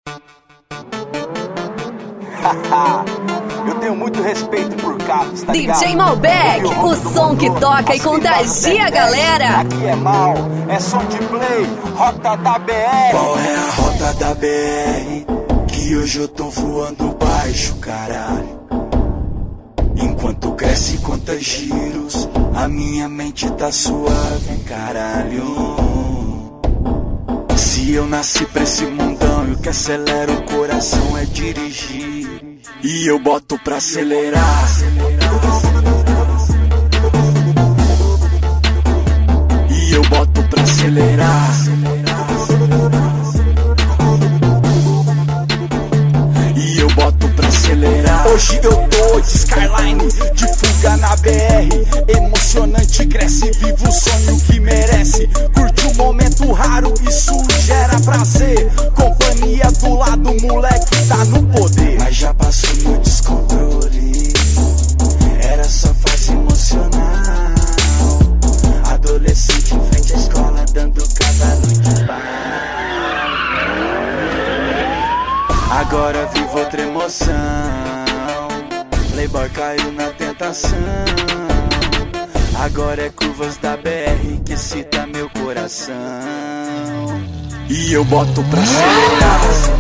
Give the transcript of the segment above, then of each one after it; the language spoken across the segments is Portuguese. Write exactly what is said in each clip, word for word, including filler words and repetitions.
Eu tenho muito respeito por Caps, tá ligado? D J Malbec, o som que toca e contagia a galera. Aqui é mal, é som de play, rota da B R. Qual é a rota da B R? Que hoje eu tô voando baixo, caralho. Enquanto cresce conta giros, a minha mente tá suave, caralho. Se eu nasci pra esse mundão e o que acelera o coração é dirigir, e eu boto pra acelerar. E eu boto pra acelerar. E eu boto pra acelerar. Hoje eu tô de Skyline, de fuga na B R. Emocionante, cresce, vivo o sonho que merece. Curte um momento raro, isso gera prazer. Companhia do lado, moleque tá no poder. Mas já passou meu descontrole, era só fase emocional. Adolescente em frente à escola, dando cavalo de pau. Agora vivo outra emoção, playboy caiu na tentação. Agora é curvas da B R que excita meu coração. E eu boto pra acelerar.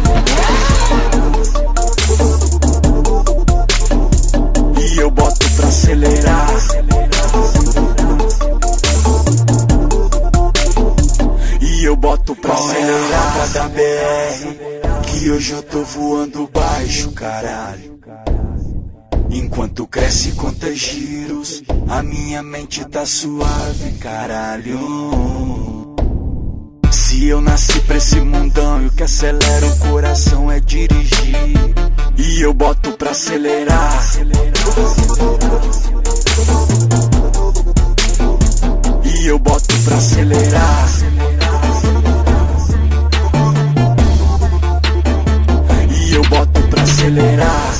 E eu boto pra acelerar. E eu boto pra acelerar. Qual é a rota da B R? Que hoje eu tô voando baixo, caralho. Enquanto cresce conta giros, a minha mente tá suave, caralho. Se eu nasci pra esse mundão e o que acelera o coração é dirigir, e eu boto pra acelerar. E eu boto pra acelerar. E eu boto pra acelerar.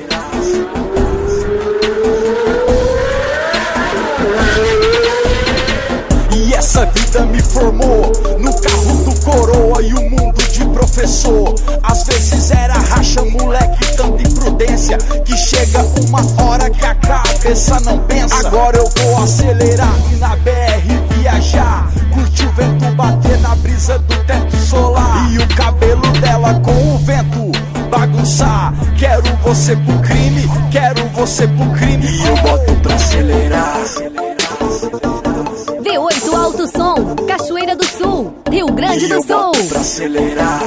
E essa vida me formou no carro do coroa e o mundo de professor. Às vezes era racha, moleque, tanta imprudência que chega uma hora que a cabeça não pensa. Agora eu vou acelerar e na B R viajar, curtir o vento bater na brisa do teto solar e o cabelo dela com o vento bagunçar. Quero você pro crime, quero você pro crime. E eu boto pra acelerar. V oito Alto Som, Cachoeira do Sul, Rio Grande E do eu Sul. boto pra acelerar.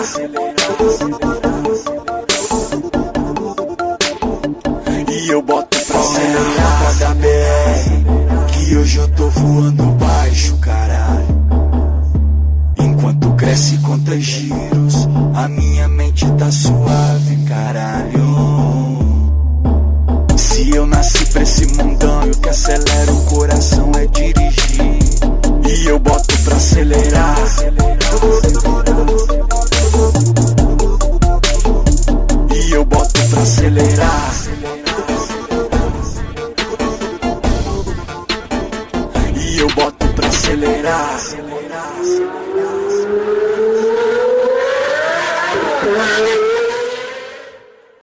E eu boto pra acelerar. Rota da B R, que hoje eu tô voando baixo, caralho. Enquanto cresce conta giros, a minha mente tá suave, caralho. Se eu nasci pra esse mundão e o que acelera o coração é dirigir, e eu boto pra acelerar. E eu boto pra acelerar. E eu boto pra acelerar.